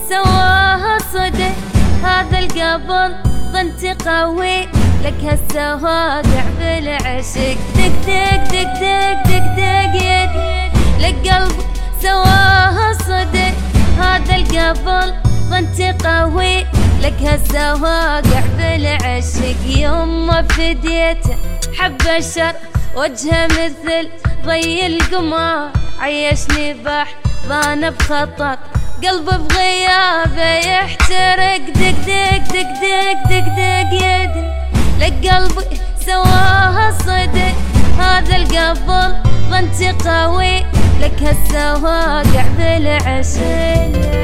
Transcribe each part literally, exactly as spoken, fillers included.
سواها صدق هذا القبل ظنت قوي لك هسه واقع بالعشق دق دق دق دق دق دق يدي لك قلب سواها صدق هذا القبل ظنت قوي لك هسه واقع بالعشق يوم ما فديته حب الشر وجهه مثل ضي القمر عيشني بحضانه بخطر قلبه بغيابه يحترق دق دق دق دق دق دق يدي لك قلبي سواها صدق هذا القبل ظنت قوي لك هسه واقع بالعشق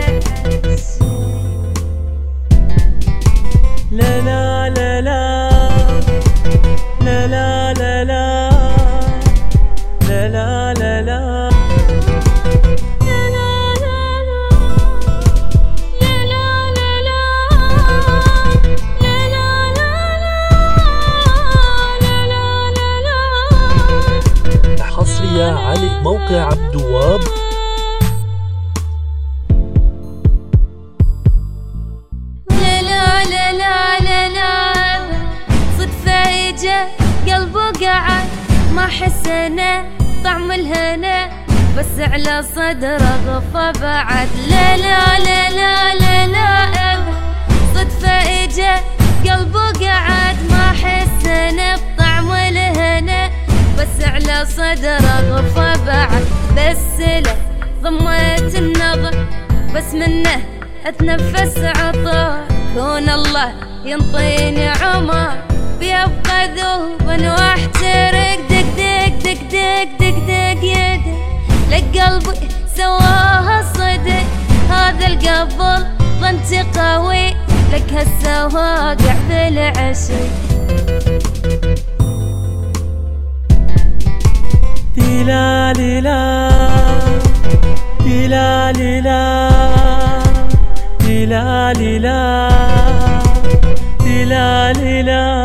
لا لا لا لا لا لا لا لا لا لا لا حصرية على موقع عبدواب. لا لا لا لا لا لا صدفة اجا قلبه قعد ما حس انا طعم الهنا بس على صدره غفى بعد لا لا لا لا لا لا صدفة اجا قلبه قعد ما حس انا بطعم الهنا بس على صدره غفى بعد بس له ضميت النظر بس منه اتنفس عطر كون الله ينطيني عمر بيبقى ذوبا واحترق دق دق دق دق دق دق يدي لك قلبي سواها صدق هذا القبل ظنت قوي لك هسه واقع بالعشق لا لا لا لا لا لا لا لا